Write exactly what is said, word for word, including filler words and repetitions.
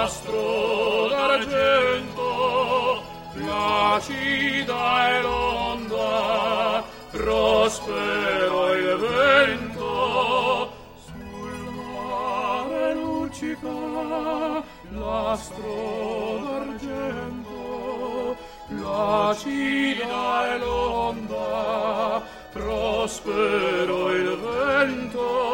l'astro d'argento, placida e l'onda, prospero il vento, sul mare luccica l'astro d'argento, placida e l'onda, prospero il vento,